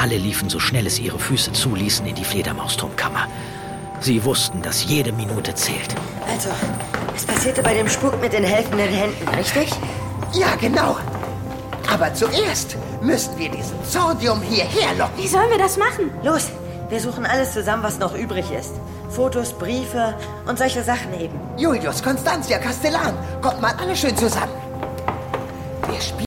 Alle liefen so schnell es ihre Füße zuließen in die Fledermausturmkammer. Sie wussten, dass jede Minute zählt. Also, es passierte bei dem Spuk mit den helfenden Händen, richtig? Ja, genau. Aber zuerst müssen wir diesen Zordium hierher locken. Wie sollen wir das machen? Los, wir suchen alles zusammen, was noch übrig ist. Fotos, Briefe und solche Sachen eben. Julius, Constantia, Castellan, kommt mal alle schön zusammen. Wir spielen